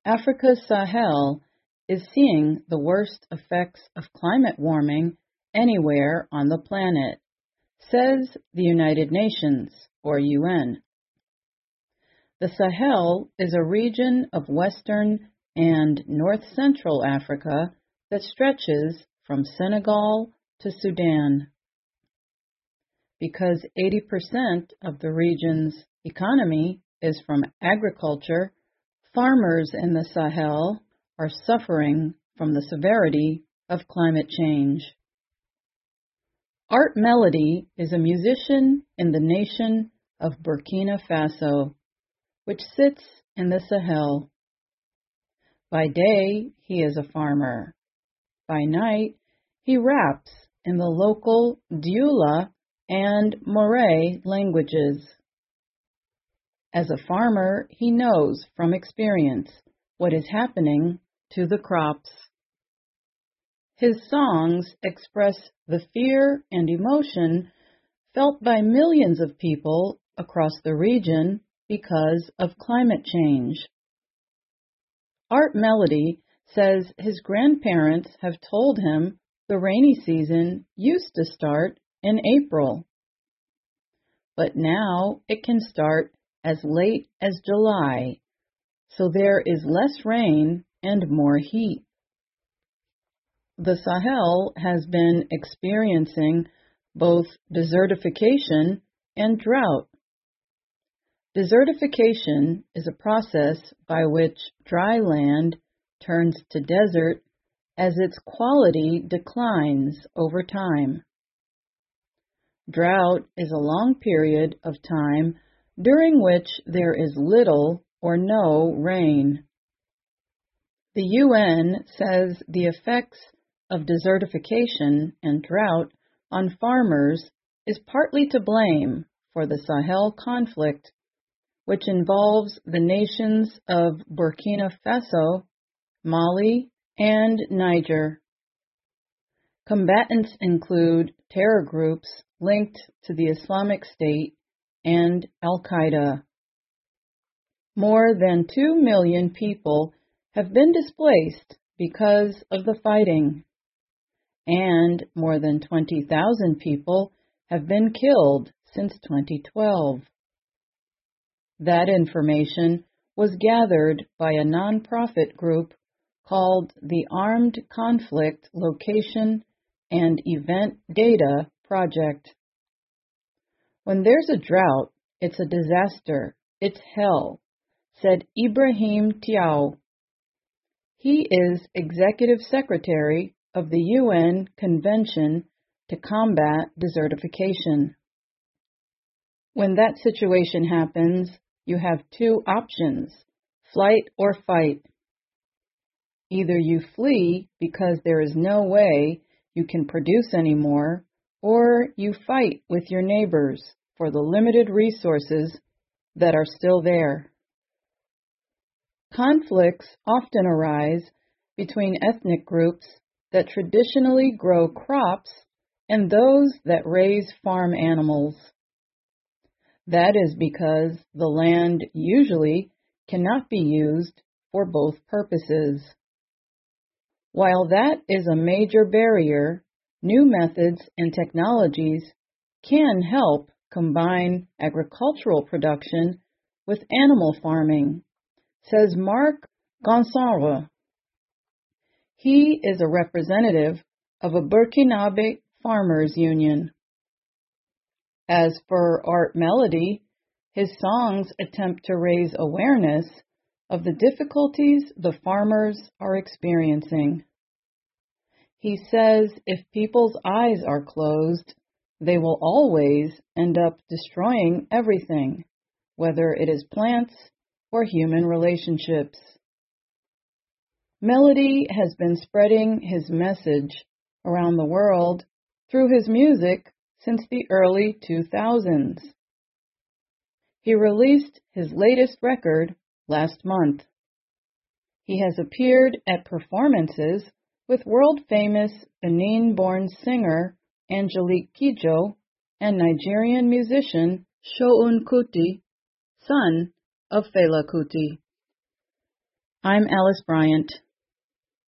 Africa's Sahel is seeing the worst effects of climate warming anywhere on the planet, says the United Nations, or UN. The Sahel is a region of western and north-central Africa that stretches from Senegal to Sudan. Because 80% of the region's economy is from agriculture, farmers in the Sahel are suffering from the severity of climate change. Art Melody is a musician in the nation of Burkina Faso, which sits in the Sahel. By day, he is a farmer. By night, he raps in the local Dioula and Moray languages. As a farmer, he knows from experience what is happening to the crops. His songs express the fear and emotion felt by millions of people across the region because of climate change. Art Melody says his grandparents have told him the rainy season used to start in April, but now it can start as late as July, so there is less rain and more heat. The Sahel has been experiencing both desertification and drought. Desertification is a process by which dry land turns to desert as its quality declines over time. Drought is a long period of time during which there is little or no rain. The UN says the effects of desertification and drought on farmers is partly to blame for the Sahel conflict, which involves the nations of Burkina Faso, Mali, and Niger. Combatants include terror groups linked to the Islamic State and Al-Qaeda. More than 2 million people have been displaced because of the fighting, and more than 20,000 people have been killed since 2012. That information was gathered by a nonprofit group called the Armed Conflict Location and Event Data Project. When there's a drought, it's a disaster. It's hell, said Ibrahim Tiao. He is Executive Secretary of the UN Convention to Combat Desertification. When that situation happens, you have two options, flight or fight. Either you flee because there is no way you can produce anymore, or you fight with your neighbors for the limited resources that are still there. Conflicts often arise between ethnic groups that traditionally grow crops and those that raise farm animals. That is because the land usually cannot be used for both purposes. While that is a major barrier, new methods and technologies can help combine agricultural production with animal farming, says Marc Gonçalves. He is a representative of a Burkinabe farmers union. As for Art Melody, his songs attempt to raise awareness of the difficulties the farmers are experiencing. He says if people's eyes are closed, they will always end up destroying everything, whether it is plants or human relationships. Melody has been spreading his message around the world through his music since the early 2000s. He released his latest record last month. He has appeared at performances with world-famous Benin-born singer Angelique Kidjo and Nigerian musician Seun Kuti, son of Fela Kuti. I'm Alice Bryant.